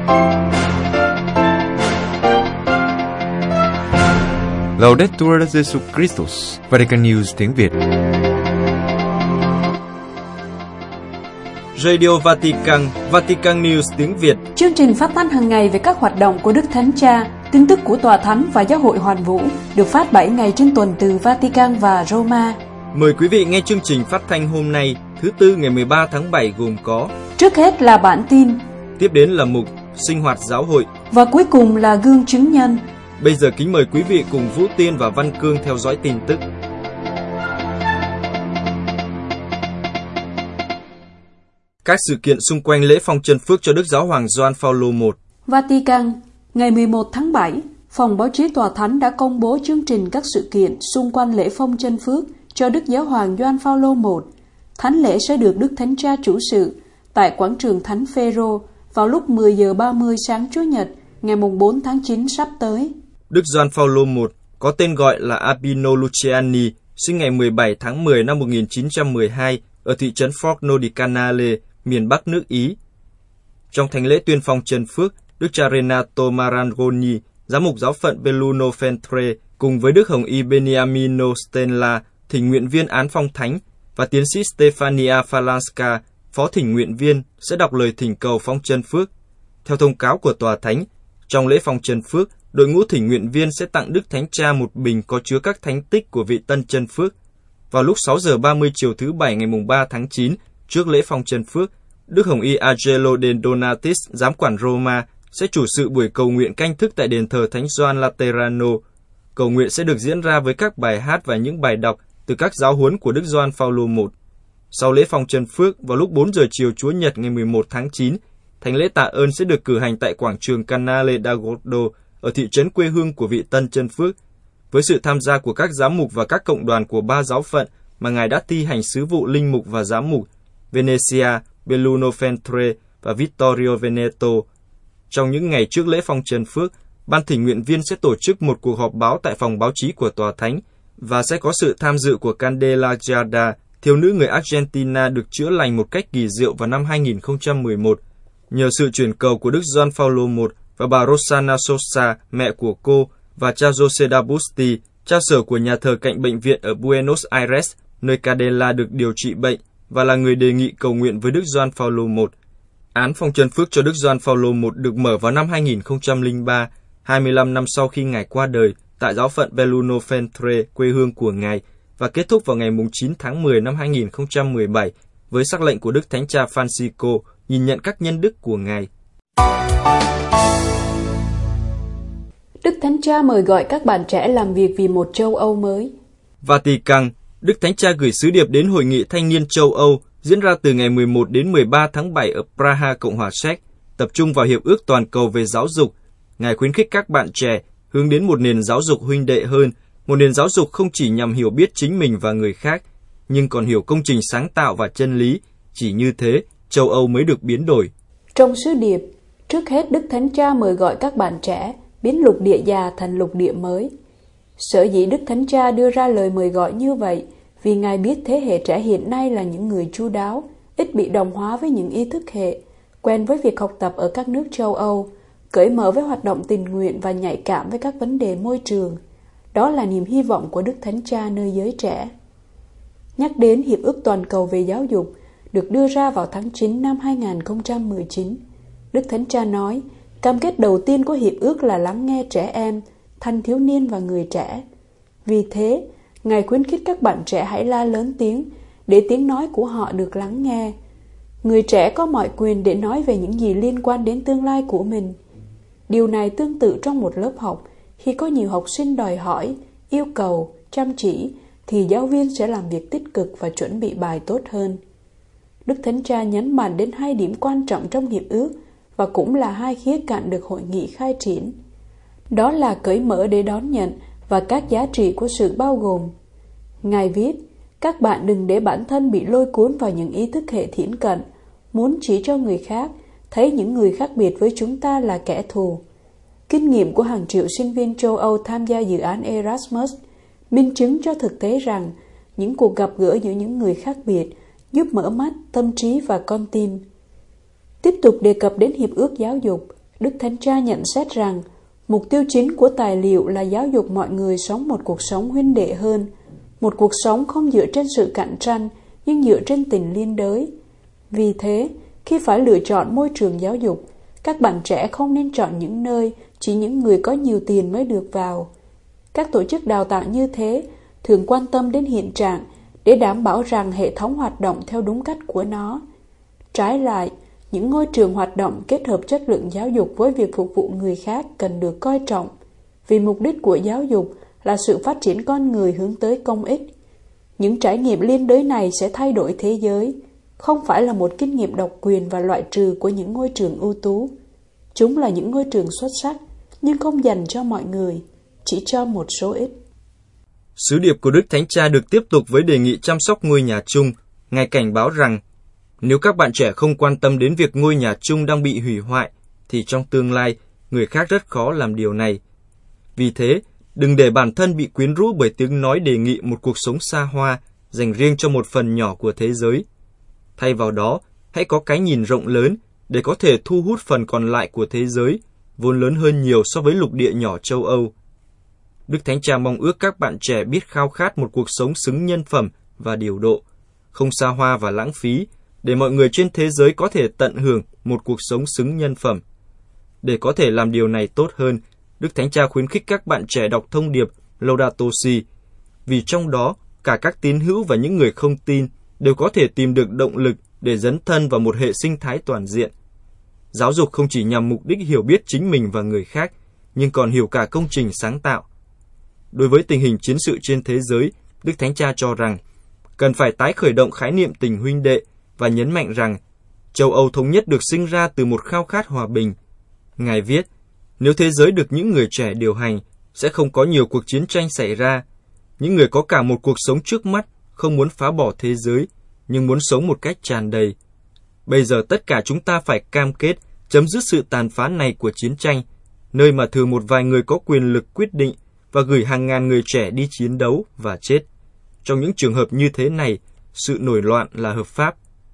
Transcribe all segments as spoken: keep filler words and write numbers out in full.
Laudetur Jesus Christus, Vatican News tiếng Việt. Radio Vatican, Vatican News tiếng Việt. Chương trình phát thanh hàng ngày về các hoạt động của Đức Thánh Cha, tin tức của Tòa Thánh và Giáo hội Hoàn Vũ được phát bảy ngày trên tuần từ Vatican và Roma. Mời quý vị nghe chương trình phát thanh hôm nay, thứ Tư ngày mười ba tháng bảy gồm có: trước hết là bản tin, tiếp đến là mục sinh hoạt giáo hội và cuối cùng là gương chứng nhân. Bây giờ kính mời quý vị cùng Vũ Tiên và Văn Cương theo dõi tin tức. Các sự kiện xung quanh lễ phong chân phước cho Đức Giáo hoàng Gioan Phaolô đệ nhị. Vatican, ngày mười một tháng bảy, Phòng Báo chí Tòa Thánh đã công bố chương trình các sự kiện xung quanh lễ phong chân phước cho Đức Giáo hoàng Gioan Phaolô đệ nhị. Thánh lễ sẽ được Đức Thánh Cha chủ sự tại quảng trường Thánh Phêrô vào lúc mười giờ ba mươi sáng Chủ nhật, ngày bốn tháng chín sắp tới. Đức Gioan Phaolô đệ nhị có tên gọi là Albino Luciani, sinh ngày mười bảy tháng mười năm một nghìn chín trăm mười hai ở thị trấn Forno di Canale, miền Bắc nước Ý. Trong thánh lễ tuyên phong chân phước, Đức cha Renato Marangoni, giám mục giáo phận Belluno Feltre, cùng với Đức Hồng y Beniamino Stella, thỉnh nguyện viên án phong thánh, và tiến sĩ Stefania Falanska, phó thỉnh nguyện viên, sẽ đọc lời thỉnh cầu phong chân phước. Theo thông cáo của Tòa Thánh, trong lễ phong chân phước, đội ngũ thỉnh nguyện viên sẽ tặng Đức Thánh Cha một bình có chứa các thánh tích của vị tân chân phước. Vào lúc sáu giờ ba mươi chiều thứ Bảy ngày ba tháng chín, trước lễ phong chân phước, Đức Hồng y Angelo de Donatis, giám quản Roma, sẽ chủ sự buổi cầu nguyện canh thức tại đền thờ Thánh Gioan Laterano. Cầu nguyện sẽ được diễn ra với các bài hát và những bài đọc từ các giáo huấn của Đức Gioan Phaolô đệ nhị. Sau lễ phong chân phước, vào lúc bốn giờ chiều Chúa Nhật ngày mười một tháng chín, thánh lễ tạ ơn sẽ được cử hành tại quảng trường Canale d'Agordo ở thị trấn quê hương của vị tân chân phước, với sự tham gia của các giám mục và các cộng đoàn của ba giáo phận mà Ngài đã thi hành sứ vụ linh mục và giám mục: Venezia, Belluno Feltre và Vittorio Veneto. Trong những ngày trước lễ phong chân phước, ban thỉnh nguyện viên sẽ tổ chức một cuộc họp báo tại phòng báo chí của Tòa Thánh và sẽ có sự tham dự của Candela Giada, thiếu nữ người Argentina được chữa lành một cách kỳ diệu vào năm hai nghìn không trăm mười một. Nhờ sự chuyển cầu của Đức Gioan Phaolô đệ nhị và bà Rosana Sosa, mẹ của cô, và cha Jose da Busti, cha sở của nhà thờ cạnh bệnh viện ở Buenos Aires, nơi Candela được điều trị bệnh, và là người đề nghị cầu nguyện với Đức Gioan Phaolô đệ nhị. Án phong chân phước cho Đức Gioan Phaolô đệ nhị được mở vào năm hai nghìn không trăm lẻ ba, hai mươi lăm năm sau khi Ngài qua đời, tại giáo phận Belluno Feltre, quê hương của Ngài, và kết thúc vào ngày chín tháng mười năm hai nghìn không trăm mười bảy với sắc lệnh của Đức Thánh Cha Francisco nhìn nhận các nhân đức của Ngài. Đức Thánh Cha mời gọi các bạn trẻ làm việc vì một châu Âu mới. Vatican, Đức Thánh Cha gửi sứ điệp đến Hội nghị Thanh niên châu Âu diễn ra từ ngày mười một đến mười ba tháng bảy ở Praha, Cộng hòa Séc, tập trung vào Hiệp ước Toàn cầu về giáo dục. Ngài khuyến khích các bạn trẻ hướng đến một nền giáo dục huynh đệ hơn, một nền giáo dục không chỉ nhằm hiểu biết chính mình và người khác, nhưng còn hiểu công trình sáng tạo và chân lý. Chỉ như thế, châu Âu mới được biến đổi. Trong sứ điệp, trước hết Đức Thánh Cha mời gọi các bạn trẻ biến lục địa già thành lục địa mới. Sở dĩ Đức Thánh Cha đưa ra lời mời gọi như vậy vì Ngài biết thế hệ trẻ hiện nay là những người chu đáo, ít bị đồng hóa với những ý thức hệ, quen với việc học tập ở các nước châu Âu, cởi mở với hoạt động tình nguyện và nhạy cảm với các vấn đề môi trường. Đó là niềm hy vọng của Đức Thánh Cha nơi giới trẻ. Nhắc đến Hiệp ước Toàn cầu về giáo dục được đưa ra vào tháng chín năm hai nghìn không trăm mười chín, Đức Thánh Cha nói, cam kết đầu tiên của Hiệp ước là lắng nghe trẻ em, thanh thiếu niên và người trẻ. Vì thế, Ngài khuyến khích các bạn trẻ hãy la lớn tiếng, để tiếng nói của họ được lắng nghe. Người trẻ có mọi quyền để nói về những gì liên quan đến tương lai của mình. Điều này tương tự trong một lớp học, khi có nhiều học sinh đòi hỏi, yêu cầu, chăm chỉ, thì giáo viên sẽ làm việc tích cực và chuẩn bị bài tốt hơn. Đức Thánh Cha nhấn mạnh đến hai điểm quan trọng trong Hiệp ước và cũng là hai khía cạnh được hội nghị khai triển. Đó là cởi mở để đón nhận và các giá trị của sự bao gồm. Ngài viết, các bạn đừng để bản thân bị lôi cuốn vào những ý thức hệ thiển cận, muốn chỉ cho người khác, thấy những người khác biệt với chúng ta là kẻ thù. Kinh nghiệm của hàng triệu sinh viên châu Âu tham gia dự án Erasmus minh chứng cho thực tế rằng những cuộc gặp gỡ giữa những người khác biệt giúp mở mắt, tâm trí và con tim. Tiếp tục đề cập đến Hiệp ước giáo dục, Đức Thánh Cha nhận xét rằng mục tiêu chính của tài liệu là giáo dục mọi người sống một cuộc sống huynh đệ hơn, một cuộc sống không dựa trên sự cạnh tranh nhưng dựa trên tình liên đới. Vì thế, khi phải lựa chọn môi trường giáo dục, các bạn trẻ không nên chọn những nơi chỉ những người có nhiều tiền mới được vào. Các tổ chức đào tạo như thế thường quan tâm đến hiện trạng để đảm bảo rằng hệ thống hoạt động theo đúng cách của nó. Trái lại, những ngôi trường hoạt động kết hợp chất lượng giáo dục với việc phục vụ người khác cần được coi trọng, vì mục đích của giáo dục là sự phát triển con người hướng tới công ích. Những trải nghiệm liên đới này sẽ thay đổi thế giới, không phải là một kinh nghiệm độc quyền và loại trừ của những ngôi trường ưu tú. Chúng là những ngôi trường xuất sắc, nhưng không dành cho mọi người, chỉ cho một số ít. Sứ điệp của Đức Thánh Cha được tiếp tục với đề nghị chăm sóc ngôi nhà chung. Ngài cảnh báo rằng, nếu các bạn trẻ không quan tâm đến việc ngôi nhà chung đang bị hủy hoại, thì trong tương lai, người khác rất khó làm điều này. Vì thế, đừng để bản thân bị quyến rũ bởi tiếng nói đề nghị một cuộc sống xa hoa, dành riêng cho một phần nhỏ của thế giới. Thay vào đó, hãy có cái nhìn rộng lớn để có thể thu hút phần còn lại của thế giới, vốn lớn hơn nhiều so với lục địa nhỏ châu Âu. Đức Thánh Cha mong ước các bạn trẻ biết khao khát một cuộc sống xứng nhân phẩm và điều độ, không xa hoa và lãng phí, để mọi người trên thế giới có thể tận hưởng một cuộc sống xứng nhân phẩm. Để có thể làm điều này tốt hơn, Đức Thánh Cha khuyến khích các bạn trẻ đọc thông điệp Laudato Si, vì trong đó cả các tín hữu và những người không tin đều có thể tìm được động lực để dấn thân vào một hệ sinh thái toàn diện. Giáo dục không chỉ nhằm mục đích hiểu biết chính mình và người khác, nhưng còn hiểu cả công trình sáng tạo. Đối với tình hình chiến sự trên thế giới, Đức Thánh Cha cho rằng cần phải tái khởi động khái niệm tình huynh đệ và nhấn mạnh rằng châu Âu thống nhất được sinh ra từ một khao khát hòa bình. Ngài viết, nếu thế giới được những người trẻ điều hành, sẽ không có nhiều cuộc chiến tranh xảy ra. Những người có cả một cuộc sống trước mắt, không muốn phá bỏ thế giới, nhưng muốn sống một cách tràn đầy. Bây giờ tất cả chúng ta phải cam kết chấm dứt sự tàn phá này của chiến tranh, nơi mà thường một vài người có quyền lực quyết định và gửi hàng ngàn người trẻ đi chiến đấu và chết. Trong những trường hợp như thế này, sự nổi loạn là hợp pháp.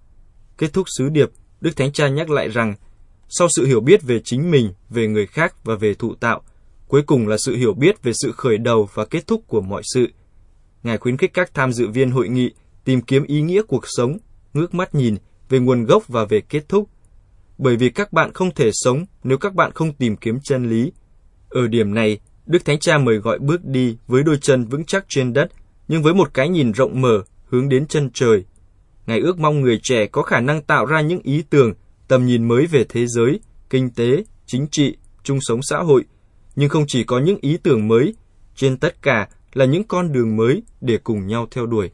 Kết thúc sứ điệp, Đức Thánh Cha nhắc lại rằng, sau sự hiểu biết về chính mình, về người khác và về thụ tạo, cuối cùng là sự hiểu biết về sự khởi đầu và kết thúc của mọi sự. Ngài khuyến khích các tham dự viên hội nghị tìm kiếm ý nghĩa cuộc sống, ngước mắt nhìn về nguồn gốc và về kết thúc. Bởi vì các bạn không thể sống nếu các bạn không tìm kiếm chân lý. Ở điểm này, Đức Thánh Cha mời gọi bước đi với đôi chân vững chắc trên đất, nhưng với một cái nhìn rộng mở, hướng đến chân trời. Ngài ước mong người trẻ có khả năng tạo ra những ý tưởng, tầm nhìn mới về thế giới, kinh tế, chính trị, chung sống xã hội, nhưng không chỉ có những ý tưởng mới, trên tất cả là những con đường mới để cùng nhau theo đuổi.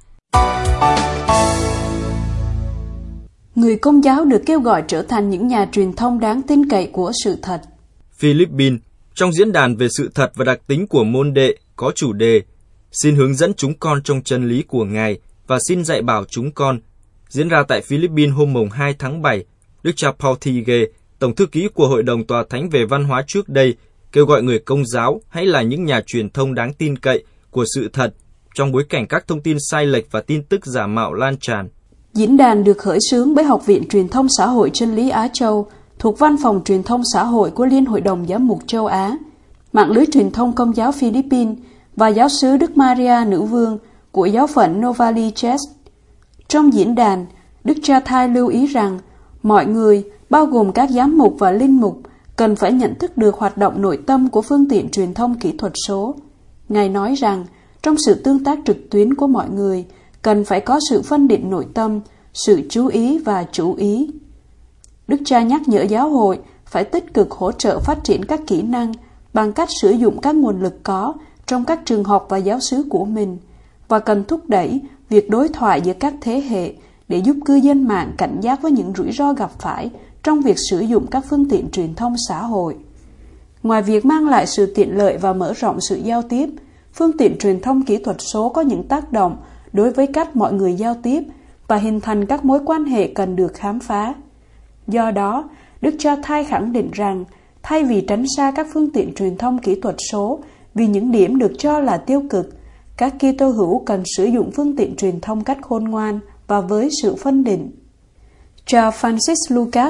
Người Công giáo được kêu gọi trở thành những nhà truyền thông đáng tin cậy của sự thật. Philippines, trong diễn đàn về sự thật và đặc tính của môn đệ có chủ đề Xin hướng dẫn chúng con trong chân lý của Ngài và xin dạy bảo chúng con, diễn ra tại Philippines hôm mùng hai tháng bảy, Đức cha Paul Thige, Tổng thư ký của Hội đồng Tòa Thánh về Văn hóa trước đây, kêu gọi người Công giáo hãy là những nhà truyền thông đáng tin cậy của sự thật trong bối cảnh các thông tin sai lệch và tin tức giả mạo lan tràn. Diễn đàn được khởi xướng bởi Học viện Truyền thông Xã hội Chân lý Á Châu, thuộc Văn phòng Truyền thông Xã hội của Liên Hội đồng Giám mục Châu Á, mạng lưới truyền thông Công giáo Philippines và giáo sứ Đức Maria Nữ Vương của giáo phận Novali Chest. Trong diễn đàn, Đức cha Thai lưu ý rằng mọi người, bao gồm các giám mục và linh mục, cần phải nhận thức được hoạt động nội tâm của phương tiện truyền thông kỹ thuật số. Ngài nói rằng, trong sự tương tác trực tuyến của mọi người, cần phải có sự phân định nội tâm, sự chú ý và chú ý. Đức cha nhắc nhở giáo hội phải tích cực hỗ trợ phát triển các kỹ năng bằng cách sử dụng các nguồn lực có trong các trường học và giáo xứ của mình, và cần thúc đẩy việc đối thoại giữa các thế hệ để giúp cư dân mạng cảnh giác với những rủi ro gặp phải trong việc sử dụng các phương tiện truyền thông xã hội. Ngoài việc mang lại sự tiện lợi và mở rộng sự giao tiếp, phương tiện truyền thông kỹ thuật số có những tác động đối với cách mọi người giao tiếp và hình thành các mối quan hệ cần được khám phá. Do đó, Đức cha Thai khẳng định rằng, thay vì tránh xa các phương tiện truyền thông kỹ thuật số vì những điểm được cho là tiêu cực, các Kitô hữu cần sử dụng phương tiện truyền thông cách khôn ngoan và với sự phân định. Cha Francis Lucas,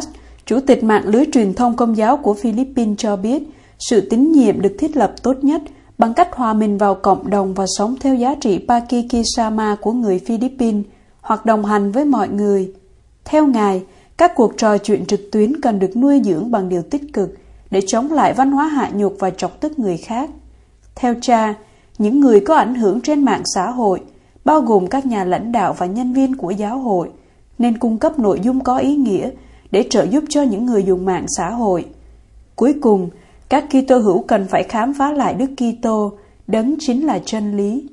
Chủ tịch mạng lưới truyền thông Công giáo của Philippines cho biết, sự tín nhiệm được thiết lập tốt nhất bằng cách hòa mình vào cộng đồng và sống theo giá trị Pakikisama của người Philippines, hoặc đồng hành với mọi người. Theo Ngài, các cuộc trò chuyện trực tuyến cần được nuôi dưỡng bằng điều tích cực để chống lại văn hóa hạ nhục và chọc tức người khác. Theo Cha, những người có ảnh hưởng trên mạng xã hội, bao gồm các nhà lãnh đạo và nhân viên của giáo hội, nên cung cấp nội dung có ý nghĩa để trợ giúp cho những người dùng mạng xã hội. Cuối cùng, các Kitô hữu cần phải khám phá lại Đức Kitô, đấng chính là chân lý.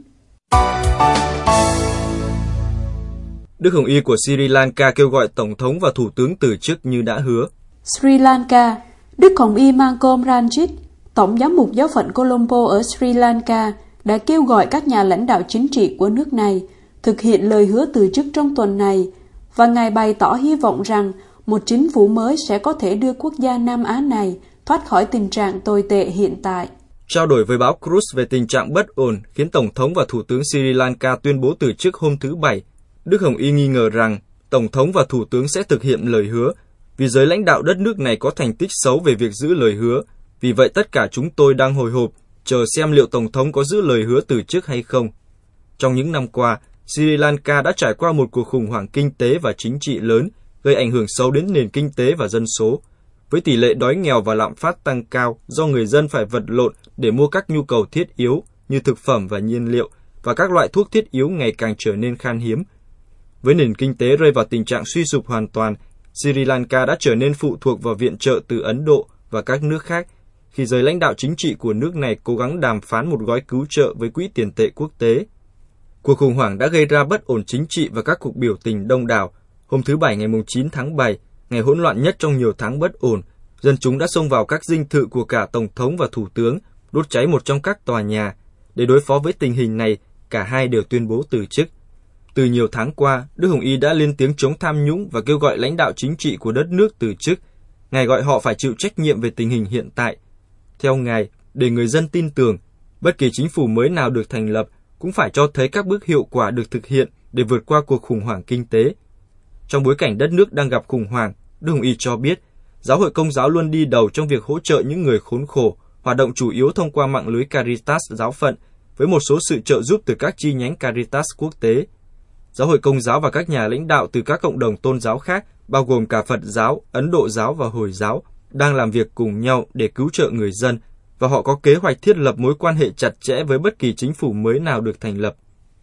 Đức Hồng Y của Sri Lanka kêu gọi Tổng thống và Thủ tướng từ chức như đã hứa. Sri Lanka, Đức Hồng Y Malcolm Ranjit, Tổng giám mục giáo phận Colombo ở Sri Lanka, đã kêu gọi các nhà lãnh đạo chính trị của nước này thực hiện lời hứa từ chức trong tuần này, và Ngài bày tỏ hy vọng rằng một chính phủ mới sẽ có thể đưa quốc gia Nam Á này thoát khỏi tình trạng tồi tệ hiện tại. Trao đổi với báo Cruz về tình trạng bất ổn khiến Tổng thống và Thủ tướng Sri Lanka tuyên bố từ chức hôm thứ Bảy, Đức Hồng Y nghi ngờ rằng Tổng thống và Thủ tướng sẽ thực hiện lời hứa, vì giới lãnh đạo đất nước này có thành tích xấu về việc giữ lời hứa. Vì vậy tất cả chúng tôi đang hồi hộp, chờ xem liệu Tổng thống có giữ lời hứa từ chức hay không. Trong những năm qua, Sri Lanka đã trải qua một cuộc khủng hoảng kinh tế và chính trị lớn, gây ảnh hưởng xấu đến nền kinh tế và dân số. Với tỷ lệ đói nghèo và lạm phát tăng cao do người dân phải vật lộn để mua các nhu cầu thiết yếu như thực phẩm và nhiên liệu, và các loại thuốc thiết yếu ngày càng trở nên khan hiếm. Với nền kinh tế rơi vào tình trạng suy sụp hoàn toàn, Sri Lanka đã trở nên phụ thuộc vào viện trợ từ Ấn Độ và các nước khác, khi giới lãnh đạo chính trị của nước này cố gắng đàm phán một gói cứu trợ với Quỹ tiền tệ quốc tế. Cuộc khủng hoảng đã gây ra bất ổn chính trị và các cuộc biểu tình đông đảo. Hôm thứ Bảy ngày chín tháng bảy, ngày hỗn loạn nhất trong nhiều tháng bất ổn, dân chúng đã xông vào các dinh thự của cả Tổng thống và Thủ tướng, đốt cháy một trong các tòa nhà. Để đối phó với tình hình này, cả hai đều tuyên bố từ chức. Từ nhiều tháng qua, Đức Hồng Y đã lên tiếng chống tham nhũng và kêu gọi lãnh đạo chính trị của đất nước từ chức. Ngài gọi họ phải chịu trách nhiệm về tình hình hiện tại. Theo Ngài, để người dân tin tưởng, bất kỳ chính phủ mới nào được thành lập cũng phải cho thấy các bước hiệu quả được thực hiện để vượt qua cuộc khủng hoảng kinh tế. Trong bối cảnh đất nước đang gặp khủng hoảng, Đức Hồng Y cho biết, Giáo hội Công giáo luôn đi đầu trong việc hỗ trợ những người khốn khổ, hoạt động chủ yếu thông qua mạng lưới Caritas giáo phận, với một số sự trợ giúp từ các chi nhánh Caritas quốc tế. Giáo hội Công giáo và các nhà lãnh đạo từ các cộng đồng tôn giáo khác, bao gồm cả Phật giáo, Ấn Độ giáo và Hồi giáo, đang làm việc cùng nhau để cứu trợ người dân, và họ có kế hoạch thiết lập mối quan hệ chặt chẽ với bất kỳ chính phủ mới nào được thành lập.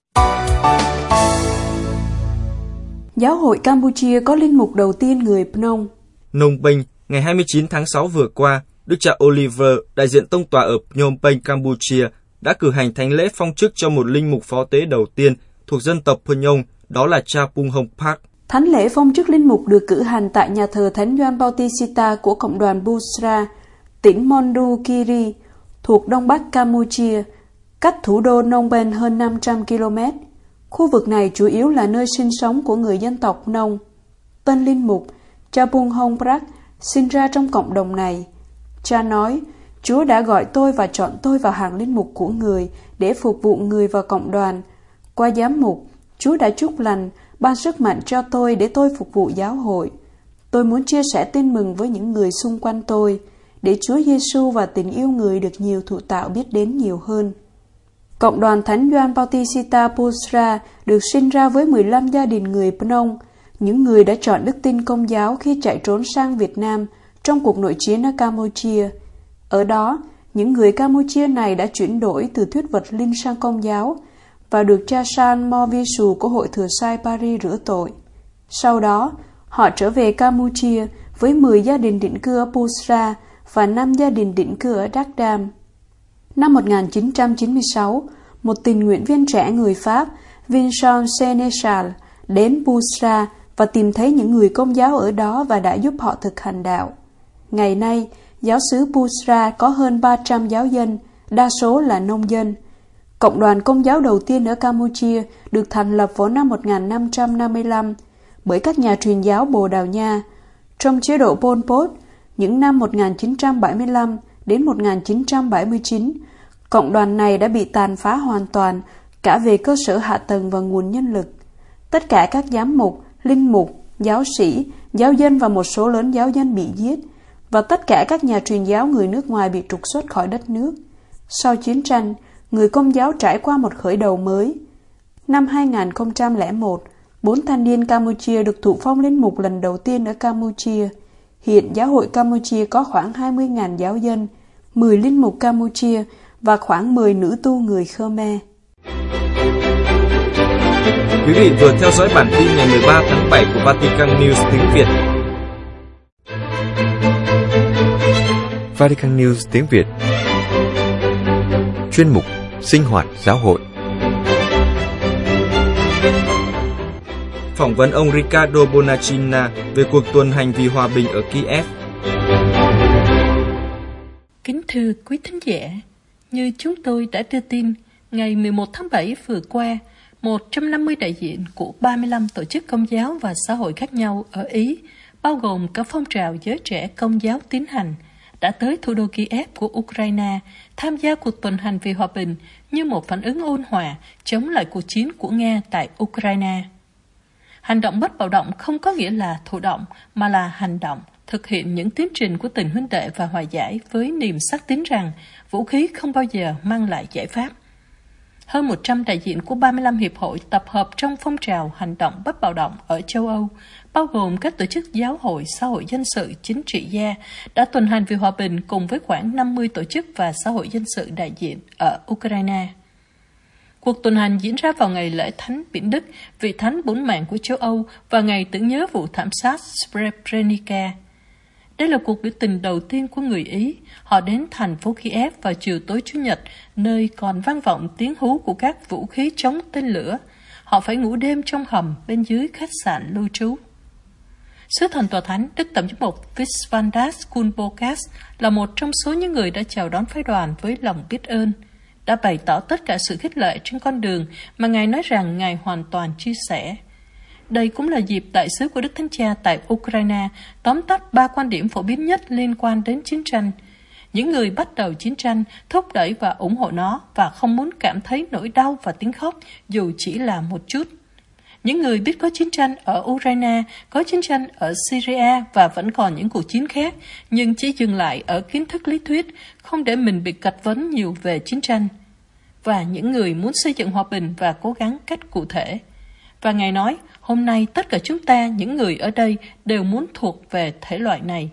Giáo hội Campuchia có linh mục đầu tiên người Phnom. Phnom Penh, ngày hai mươi chín tháng sáu vừa qua, Đức cha Oliver, đại diện tông tòa ở Phnom Penh, Campuchia, đã cử hành thánh lễ phong chức cho một linh mục phó tế đầu tiên thuộc dân tộc Phnom, đó là cha Pung Hong Park. Thánh lễ phong chức linh mục được cử hành tại nhà thờ Thánh Gioan Bautista của cộng đoàn Busra, tỉnh Mondulkiri, thuộc đông bắc Campuchia, cách thủ đô Phnom Penh hơn năm trăm ki lô mét. Khu vực này chủ yếu là nơi sinh sống của người dân tộc Phnom. Tên linh mục, cha Pung Hong Park, sinh ra trong cộng đồng này. Cha nói, Chúa đã gọi tôi và chọn tôi vào hàng linh mục của người để phục vụ người và cộng đoàn. Qua giám mục, Chúa đã chúc lành, ban sức mạnh cho tôi để tôi phục vụ giáo hội. Tôi muốn chia sẻ tin mừng với những người xung quanh tôi, để Chúa Giêsu và tình yêu người được nhiều thụ tạo biết đến nhiều hơn. Cộng đoàn Thánh Gioan Bautista Busra được sinh ra với mười lăm gia đình người Phnom, những người đã chọn đức tin Công giáo khi chạy trốn sang Việt Nam trong cuộc nội chiến ở Campuchia. Ở đó, những người Campuchia này đã chuyển đổi từ thuyết vật linh sang Công giáo và được cha San Mo Visu của hội thừa sai Paris rửa tội. Sau đó, họ trở về Campuchia với mười gia đình định cư ở Busra và năm gia đình định cư ở Đắc Đam. Năm một nghìn chín trăm chín mươi sáu, một tình nguyện viên trẻ người Pháp, Vincent Sénéchal, đến Busra và tìm thấy những người Công giáo ở đó và đã giúp họ thực hành đạo. Ngày nay, giáo xứ Busra có hơn ba trăm giáo dân, đa số là nông dân. Cộng đoàn Công giáo đầu tiên ở Campuchia được thành lập vào năm một nghìn năm trăm năm mươi lăm bởi các nhà truyền giáo Bồ Đào Nha. Trong chế độ Pol Pot, những năm một nghìn chín trăm bảy mươi lăm đến một nghìn chín trăm bảy mươi chín, cộng đoàn này đã bị tàn phá hoàn toàn, cả về cơ sở hạ tầng và nguồn nhân lực. Tất cả các giám mục, linh mục, giáo sĩ, giáo dân và một số lớn giáo dân bị giết, và tất cả các nhà truyền giáo người nước ngoài bị trục xuất khỏi đất nước. Sau chiến tranh, người Công giáo trải qua một khởi đầu mới. Năm hai nghìn không trăm lẻ một, bốn thanh niên Campuchia được thụ phong linh mục lần đầu tiên ở Campuchia. Hiện giáo hội Campuchia có khoảng hai mươi nghìn giáo dân, mười linh mục Campuchia và khoảng mười nữ tu người Khmer. Quý vị vừa theo dõi bản tin ngày mười ba tháng bảy của Vatican News tiếng Việt. Vatican News tiếng Việt. Chuyên mục Sinh hoạt giáo hội. Phỏng vấn ông Riccardo Bonacina về cuộc tuần hành vì hòa bình ở Kiev. Kính thưa quý thính giả, như chúng tôi đã đưa tin, ngày mười một tháng bảy vừa qua, một trăm năm mươi đại diện của ba mươi lăm tổ chức công giáo và xã hội khác nhau ở Ý, bao gồm cả phong trào giới trẻ công giáo tín hành, đã tới thủ đô Kiev của Ukraine tham gia cuộc tuần hành vì hòa bình như một phản ứng ôn hòa chống lại cuộc chiến của Nga tại Ukraine. Hành động bất bạo động không có nghĩa là thụ động, mà là hành động, thực hiện những tiến trình của tình huynh đệ và hòa giải với niềm xác tín rằng vũ khí không bao giờ mang lại giải pháp. Hơn một trăm đại diện của ba mươi lăm hiệp hội tập hợp trong phong trào hành động bất bạo động ở châu Âu, bao gồm các tổ chức giáo hội, xã hội dân sự, chính trị gia, đã tuần hành vì hòa bình cùng với khoảng năm mươi tổ chức và xã hội dân sự đại diện ở Ukraine. Cuộc tuần hành diễn ra vào ngày lễ Thánh Biển Đức, vị thánh bốn mạng của châu Âu, và ngày tưởng nhớ vụ thảm sát Srebrenica. Đây là cuộc biểu tình đầu tiên của người Ý. Họ đến thành phố Kiev vào chiều tối Chủ nhật, nơi còn vang vọng tiếng hú của các vũ khí chống tên lửa. Họ phải ngủ đêm trong hầm bên dưới khách sạn lưu trú. Sứ thần tòa thánh Đức Tổng giám mục Visvaldas Kulbokas là một trong số những người đã chào đón phái đoàn với lòng biết ơn, đã bày tỏ tất cả sự khích lệ trên con đường mà Ngài nói rằng Ngài hoàn toàn chia sẻ. Đây cũng là dịp đại sứ của Đức Thánh Cha tại Ukraine tóm tắt ba quan điểm phổ biến nhất liên quan đến chiến tranh. Những người bắt đầu chiến tranh, thúc đẩy và ủng hộ nó và không muốn cảm thấy nỗi đau và tiếng khóc dù chỉ là một chút. Những người biết có chiến tranh ở Ukraine, có chiến tranh ở Syria và vẫn còn những cuộc chiến khác, nhưng chỉ dừng lại ở kiến thức lý thuyết, không để mình bị gạch vấn nhiều về chiến tranh. Và những người muốn xây dựng hòa bình và cố gắng cách cụ thể. Và Ngài nói, hôm nay tất cả chúng ta, những người ở đây, đều muốn thuộc về thể loại này.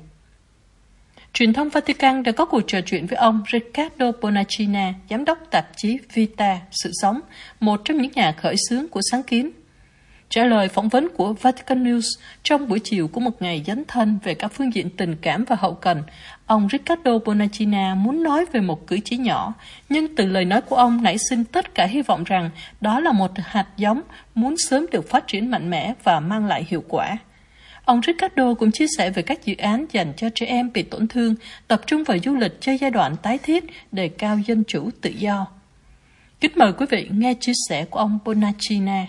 Truyền thông Vatican đã có cuộc trò chuyện với ông Riccardo Bonacina, giám đốc tạp chí Vita, Sự Sống, một trong những nhà khởi xướng của sáng kiến. Trả lời phỏng vấn của Vatican News trong buổi chiều của một ngày dấn thân về các phương diện tình cảm và hậu cần, ông Riccardo Bonacina muốn nói về một cử chỉ nhỏ, nhưng từ lời nói của ông nảy sinh tất cả hy vọng rằng đó là một hạt giống muốn sớm được phát triển mạnh mẽ và mang lại hiệu quả. Ông Riccardo cũng chia sẻ về các dự án dành cho trẻ em bị tổn thương, tập trung vào du lịch cho giai đoạn tái thiết, đề cao dân chủ tự do. Kính mời quý vị nghe chia sẻ của ông Bonacina.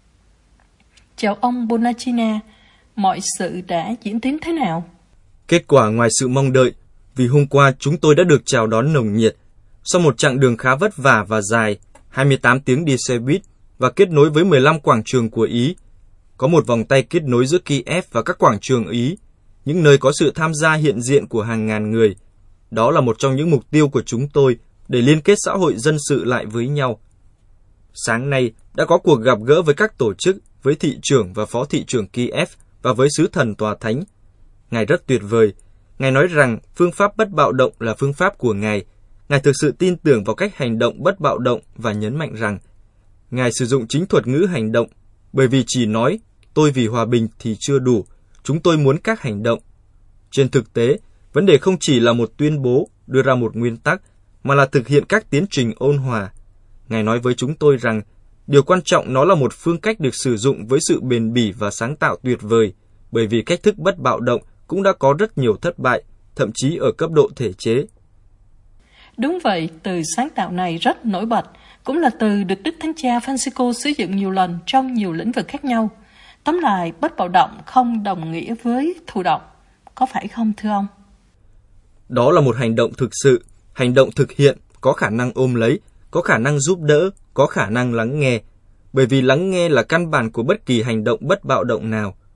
Chào ông Bonacina, mọi sự đã diễn tiến thế nào? Kết quả ngoài sự mong đợi, vì hôm qua chúng tôi đã được chào đón nồng nhiệt. Sau một chặng đường khá vất vả và dài, hai mươi tám tiếng đi xe buýt và kết nối với mười lăm quảng trường của Ý, có một vòng tay kết nối giữa Kiev và các quảng trường Ý, những nơi có sự tham gia hiện diện của hàng ngàn người. Đó là một trong những mục tiêu của chúng tôi để liên kết xã hội dân sự lại với nhau. Sáng nay đã có cuộc gặp gỡ với các tổ chức, với thị trưởng và phó thị trưởng Kiev và với sứ thần tòa thánh. Ngài rất tuyệt vời. Ngài nói rằng phương pháp bất bạo động là phương pháp của Ngài. Ngài thực sự tin tưởng vào cách hành động bất bạo động và nhấn mạnh rằng Ngài sử dụng chính thuật ngữ hành động, bởi vì chỉ nói tôi vì hòa bình thì chưa đủ, chúng tôi muốn các hành động. Trên thực tế, vấn đề không chỉ là một tuyên bố đưa ra một nguyên tắc, mà là thực hiện các tiến trình ôn hòa. Ngài nói với chúng tôi rằng điều quan trọng nó là một phương cách được sử dụng với sự bền bỉ và sáng tạo tuyệt vời, bởi vì cách thức bất bạo động cũng đã có rất nhiều thất bại, thậm chí ở cấp độ thể chế. Đúng vậy, từ sáng tạo này rất nổi bật, cũng là từ được Đức Thánh Cha Francisco sử dụng nhiều lần trong nhiều lĩnh vực khác nhau. Tóm lại, bất bạo động không đồng nghĩa với thụ động, có phải không thưa ông? Đó là một hành động thực sự, hành động thực hiện, có khả năng ôm lấy, có khả năng giúp đỡ, có khả năng lắng nghe, bởi vì lắng nghe là căn bản của bất kỳ hành động bất bạo động nào.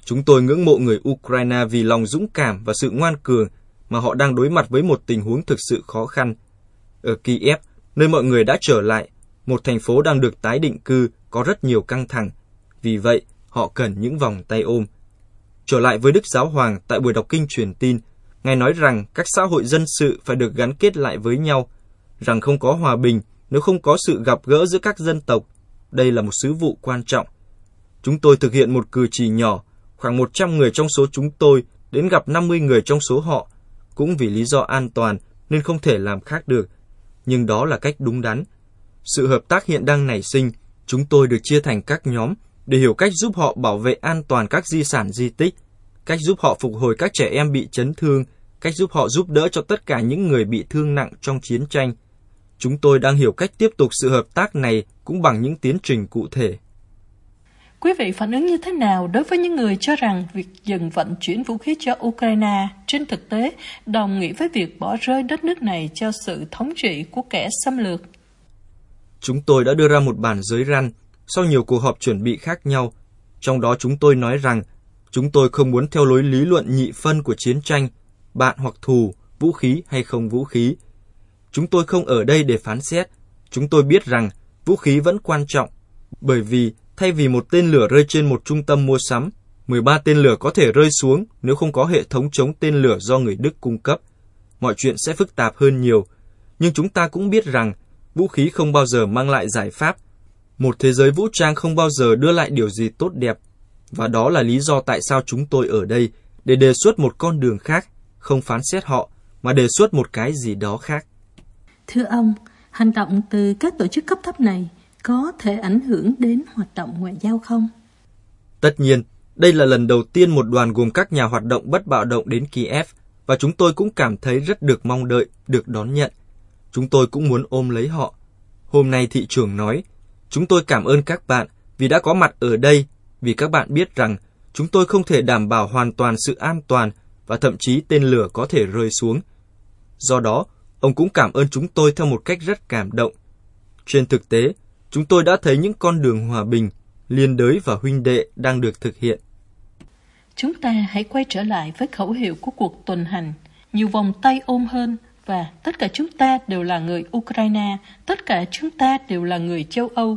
Chúng tôi ngưỡng mộ người Ukraine vì lòng dũng cảm và sự ngoan cường mà họ đang đối mặt với một tình huống thực sự khó khăn. Ở Kiev, nơi mọi người đã trở lại, một thành phố đang được tái định cư, có rất nhiều căng thẳng. Vì vậy, họ cần những vòng tay ôm. Trở lại với Đức Giáo Hoàng tại buổi đọc kinh truyền tin, Ngài nói rằng các xã hội dân sự phải được gắn kết lại với nhau, rằng không có hòa bình nếu không có sự gặp gỡ giữa các dân tộc. Đây là một sứ vụ quan trọng. Chúng tôi thực hiện một cử chỉ nhỏ, khoảng một trăm người trong số chúng tôi đến gặp năm mươi người trong số họ, cũng vì lý do an toàn nên không thể làm khác được. Nhưng đó là cách đúng đắn. Sự hợp tác hiện đang nảy sinh, chúng tôi được chia thành các nhóm để hiểu cách giúp họ bảo vệ an toàn các di sản di tích, cách giúp họ phục hồi các trẻ em bị chấn thương, cách giúp họ giúp đỡ cho tất cả những người bị thương nặng trong chiến tranh. Chúng tôi đang hiểu cách tiếp tục sự hợp tác này cũng bằng những tiến trình cụ thể. Quý vị phản ứng như thế nào đối với những người cho rằng việc dừng vận chuyển vũ khí cho Ukraine trên thực tế đồng nghĩa với việc bỏ rơi đất nước này cho sự thống trị của kẻ xâm lược? Chúng tôi đã đưa ra một bản giới răn sau nhiều cuộc họp chuẩn bị khác nhau. Trong đó chúng tôi nói rằng chúng tôi không muốn theo lối lý luận nhị phân của chiến tranh, bạn hoặc thù, vũ khí hay không vũ khí. Chúng tôi không ở đây để phán xét. Chúng tôi biết rằng vũ khí vẫn quan trọng, bởi vì thay vì một tên lửa rơi trên một trung tâm mua sắm, mười ba tên lửa có thể rơi xuống nếu không có hệ thống chống tên lửa do người Đức cung cấp. Mọi chuyện sẽ phức tạp hơn nhiều, nhưng chúng ta cũng biết rằng vũ khí không bao giờ mang lại giải pháp. Một thế giới vũ trang không bao giờ đưa lại điều gì tốt đẹp. Và đó là lý do tại sao chúng tôi ở đây, để đề xuất một con đường khác, không phán xét họ, mà đề xuất một cái gì đó khác. Thưa ông, hành động từ các tổ chức cấp thấp này có thể ảnh hưởng đến hoạt động ngoại giao không? Tất nhiên, đây là lần đầu tiên một đoàn gồm các nhà hoạt động bất bạo động đến Kiev, và chúng tôi cũng cảm thấy rất được mong đợi, được đón nhận. Chúng tôi cũng muốn ôm lấy họ. Hôm nay thị trưởng nói, chúng tôi cảm ơn các bạn vì đã có mặt ở đây, vì các bạn biết rằng chúng tôi không thể đảm bảo hoàn toàn sự an toàn và thậm chí tên lửa có thể rơi xuống. Do đó, ông cũng cảm ơn chúng tôi theo một cách rất cảm động. Trên thực tế, chúng tôi đã thấy những con đường hòa bình, liên đới và huynh đệ đang được thực hiện. Chúng ta hãy quay trở lại với khẩu hiệu của cuộc tuần hành, nhiều vòng tay ôm hơn, và tất cả chúng ta đều là người Ukraine, tất cả chúng ta đều là người châu Âu.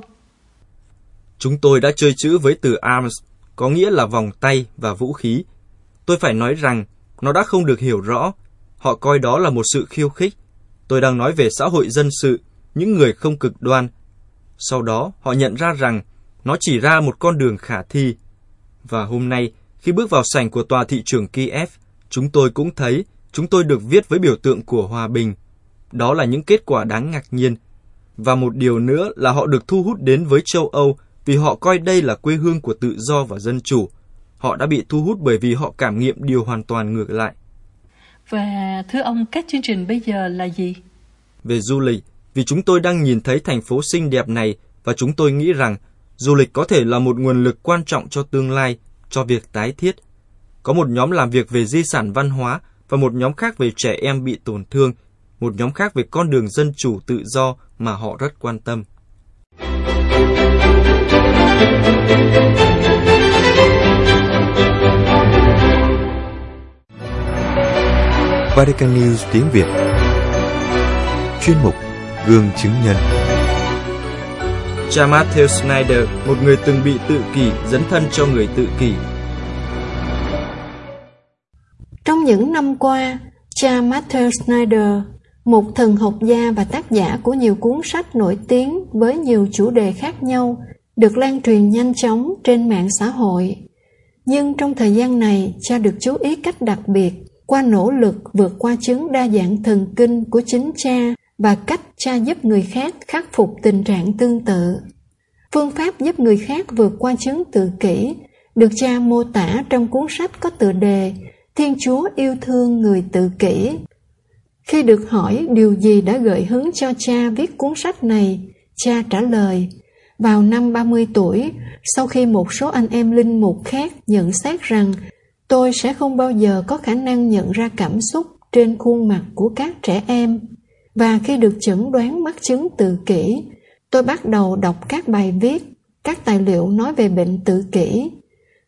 Chúng tôi đã chơi chữ với từ arms, có nghĩa là vòng tay và vũ khí. Tôi phải nói rằng, nó đã không được hiểu rõ. Họ coi đó là một sự khiêu khích. Tôi đang nói về xã hội dân sự, những người không cực đoan. Sau đó, họ nhận ra rằng, nó chỉ ra một con đường khả thi. Và hôm nay, khi bước vào sảnh của tòa thị trưởng Kiev, chúng tôi cũng thấy chúng tôi được viết với biểu tượng của hòa bình. Đó là những kết quả đáng ngạc nhiên. Và một điều nữa là họ được thu hút đến với châu Âu vì họ coi đây là quê hương của tự do và dân chủ. Họ đã bị thu hút bởi vì họ cảm nghiệm điều hoàn toàn ngược lại. Và thưa ông, các chương trình bây giờ là gì? Về du lịch, vì chúng tôi đang nhìn thấy thành phố xinh đẹp này và chúng tôi nghĩ rằng du lịch có thể là một nguồn lực quan trọng cho tương lai, cho việc tái thiết. Có một nhóm làm việc về di sản văn hóa và một nhóm khác về trẻ em bị tổn thương, một nhóm khác về con đường dân chủ tự do mà họ rất quan tâm. Vatican News tiếng Việt. Chuyên mục Gương chứng nhân. Cha Matthew Snyder, một người từng bị tự kỷ, dấn thân cho người tự kỷ. Trong những năm qua, cha Matthew Snyder, một thần học gia và tác giả của nhiều cuốn sách nổi tiếng với nhiều chủ đề khác nhau, được lan truyền nhanh chóng trên mạng xã hội. Nhưng trong thời gian này, cha được chú ý cách đặc biệt qua nỗ lực vượt qua chứng đa dạng thần kinh của chính cha và cách cha giúp người khác khắc phục tình trạng tương tự. Phương pháp giúp người khác vượt qua chứng tự kỷ được cha mô tả trong cuốn sách có tựa đề Thiên Chúa yêu thương người tự kỷ. Khi được hỏi điều gì đã gợi hứng cho cha viết cuốn sách này, cha trả lời, vào năm ba mươi tuổi, sau khi một số anh em linh mục khác nhận xét rằng tôi sẽ không bao giờ có khả năng nhận ra cảm xúc trên khuôn mặt của các trẻ em, và khi được chẩn đoán mắc chứng tự kỷ, tôi bắt đầu đọc các bài viết, các tài liệu nói về bệnh tự kỷ.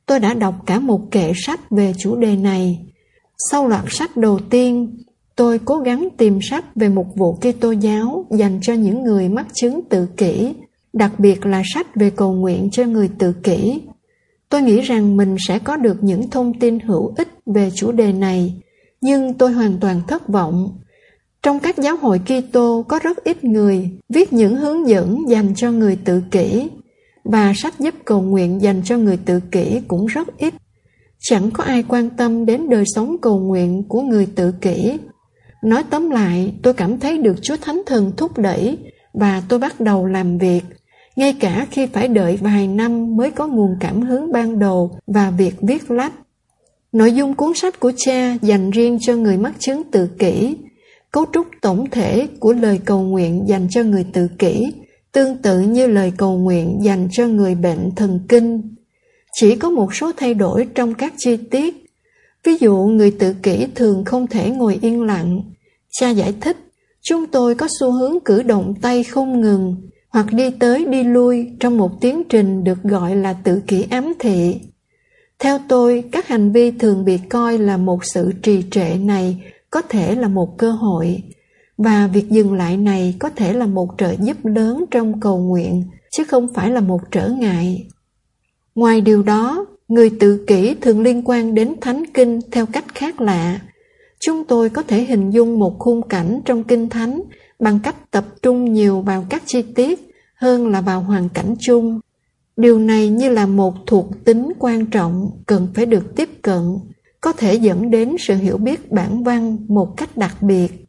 tôi đã đọc cả một kệ sách về chủ đề này. Sau loạt sách đầu tiên, tôi cố gắng tìm sách về mục vụ Kitô giáo dành cho những người mắc chứng tự kỷ, đặc biệt là sách về cầu nguyện cho người tự kỷ. Tôi nghĩ rằng mình sẽ có được những thông tin hữu ích về chủ đề này, nhưng tôi hoàn toàn thất vọng. Trong các giáo hội Kitô có rất ít người viết những hướng dẫn dành cho người tự kỷ, và sách giúp cầu nguyện dành cho người tự kỷ cũng rất ít. Chẳng có ai quan tâm đến đời sống cầu nguyện của người tự kỷ. Nói tóm lại, tôi cảm thấy được Chúa Thánh Thần thúc đẩy và tôi bắt đầu làm việc, ngay cả khi phải đợi vài năm mới có nguồn cảm hứng ban đầu và việc viết lách. Nội dung cuốn sách của cha dành riêng cho người mắc chứng tự kỷ. Cấu trúc tổng thể của lời cầu nguyện dành cho người tự kỷ tương tự như lời cầu nguyện dành cho người bệnh thần kinh. Chỉ có một số thay đổi trong các chi tiết. Ví dụ, người tự kỷ thường không thể ngồi yên lặng. Cha giải thích, chúng tôi có xu hướng cử động tay không ngừng hoặc đi tới đi lui trong một tiến trình được gọi là tự kỷ ám thị. Theo tôi, các hành vi thường bị coi là một sự trì trệ này có thể là một cơ hội, và việc dừng lại này có thể là một trợ giúp lớn trong cầu nguyện, chứ không phải là một trở ngại. Ngoài điều đó, người tự kỷ thường liên quan đến Thánh Kinh theo cách khác lạ. Chúng tôi có thể hình dung một khung cảnh trong Kinh Thánh bằng cách tập trung nhiều vào các chi tiết hơn là vào hoàn cảnh chung. Điều này như là một thuộc tính quan trọng cần phải được tiếp cận, có thể dẫn đến sự hiểu biết bản văn một cách đặc biệt.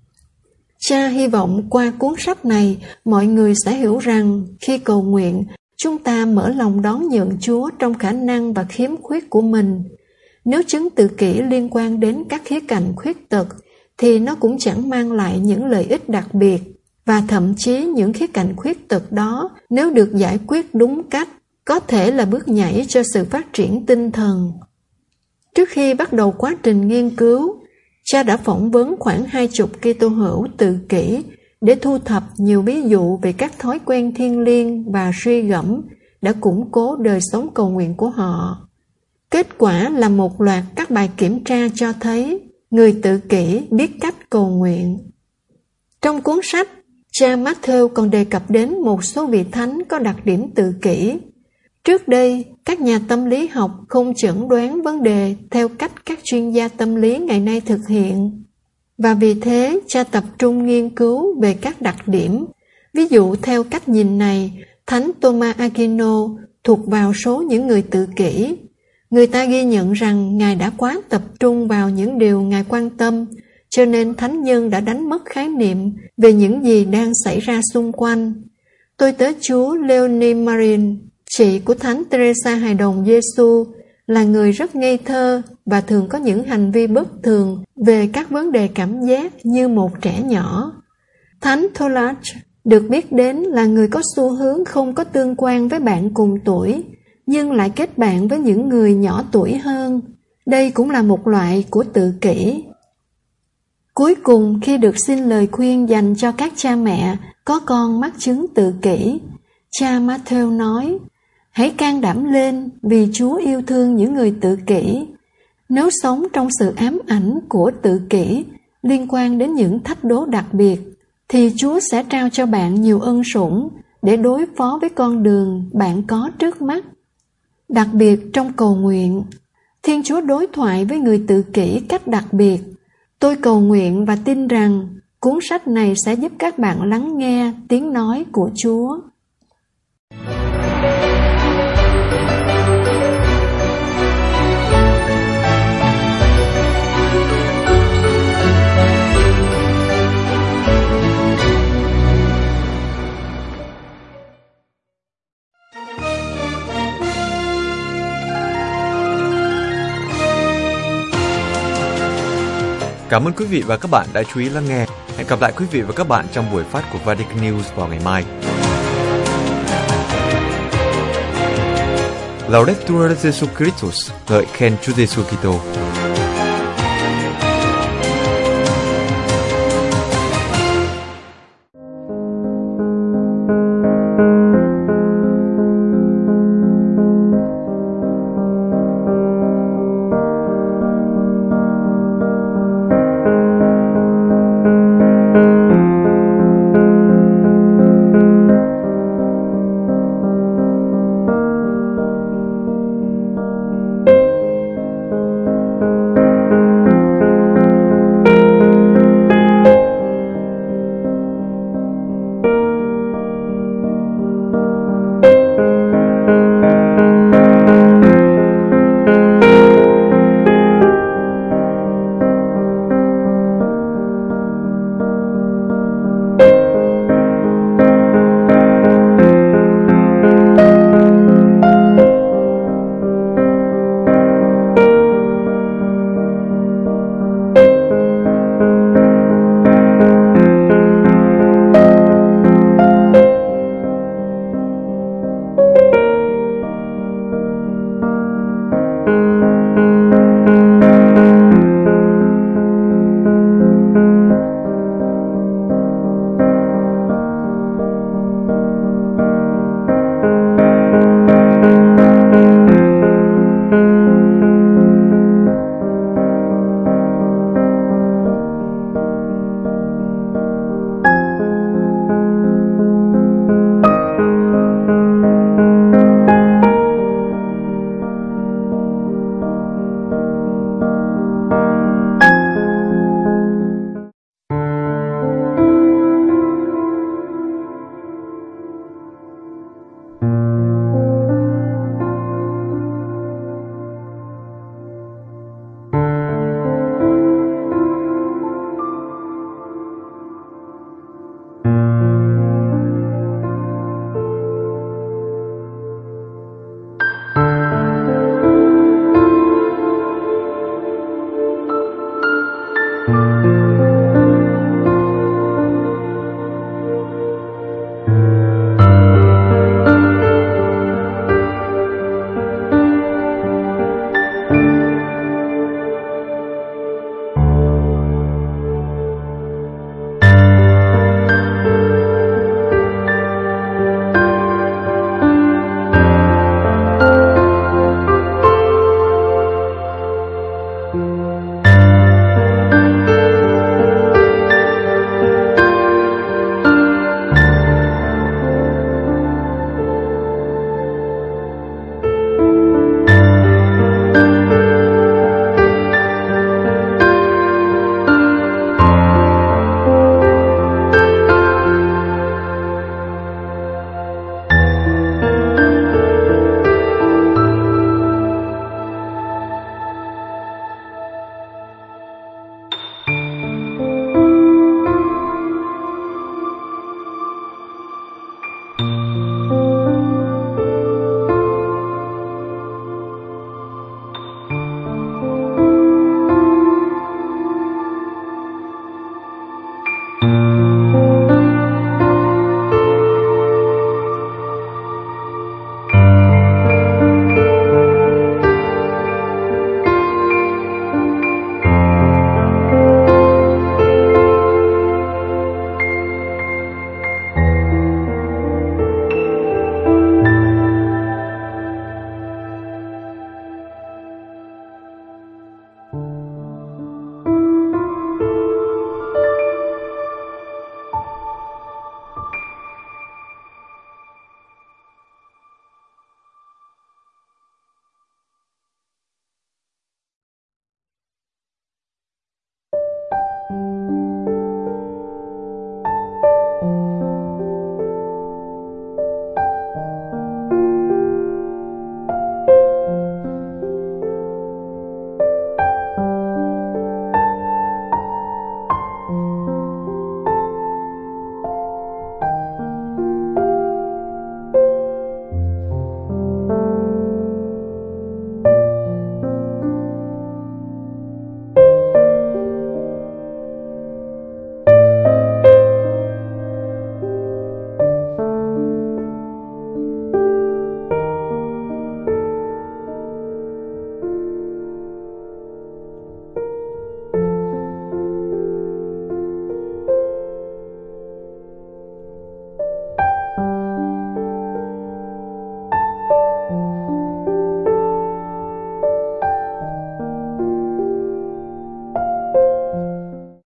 Cha hy vọng qua cuốn sách này, mọi người sẽ hiểu rằng khi cầu nguyện, chúng ta mở lòng đón nhận Chúa trong khả năng và khiếm khuyết của mình. Nếu chứng tự kỷ liên quan đến các khía cạnh khuyết tật, thì nó cũng chẳng mang lại những lợi ích đặc biệt, và thậm chí những khía cạnh khuyết tật đó, nếu được giải quyết đúng cách, có thể là bước nhảy cho sự phát triển tinh thần. Trước khi bắt đầu quá trình nghiên cứu, cha đã phỏng vấn khoảng hai chục Kitô hữu tự kỷ để thu thập nhiều ví dụ về các thói quen thiêng liêng và suy gẫm đã củng cố đời sống cầu nguyện của họ. Kết quả là một loạt các bài kiểm tra cho thấy người tự kỷ biết cách cầu nguyện. Trong cuốn sách, cha Matthew còn đề cập đến một số vị thánh có đặc điểm tự kỷ. Trước đây, các nhà tâm lý học không chẩn đoán vấn đề theo cách các chuyên gia tâm lý ngày nay thực hiện. Và vì thế, cha tập trung nghiên cứu về các đặc điểm. Ví dụ theo cách nhìn này, Thánh Thomas Aquino thuộc vào số những người tự kỷ. Người ta ghi nhận rằng Ngài đã quá tập trung vào những điều Ngài quan tâm, cho nên thánh nhân đã đánh mất khái niệm về những gì đang xảy ra xung quanh. Tôi tớ Chúa Leonie Marin, chị của Thánh Teresa Hài Đồng Giêsu, là người rất ngây thơ và thường có những hành vi bất thường về các vấn đề cảm giác như một trẻ nhỏ. Thánh Tholach được biết đến là người có xu hướng không có tương quan với bạn cùng tuổi, nhưng lại kết bạn với những người nhỏ tuổi hơn. Đây cũng là một loại của tự kỷ. Cuối cùng, khi được xin lời khuyên dành cho các cha mẹ có con mắc chứng tự kỷ, cha Matthew nói, hãy can đảm lên vì Chúa yêu thương những người tự kỷ. Nếu sống trong sự ám ảnh của tự kỷ liên quan đến những thách đố đặc biệt, thì Chúa sẽ trao cho bạn nhiều ân sủng để đối phó với con đường bạn có trước mắt. Đặc biệt trong cầu nguyện, Thiên Chúa đối thoại với người tự kỷ cách đặc biệt. Tôi cầu nguyện và tin rằng cuốn sách này sẽ giúp các bạn lắng nghe tiếng nói của Chúa. Cảm ơn quý vị và các bạn đã chú ý lắng nghe. Hẹn gặp lại quý vị và các bạn trong buổi phát của Vatican News vào ngày mai. Laudetur Jesu Christus, ngợi khen Chúa Giêsu Kitô.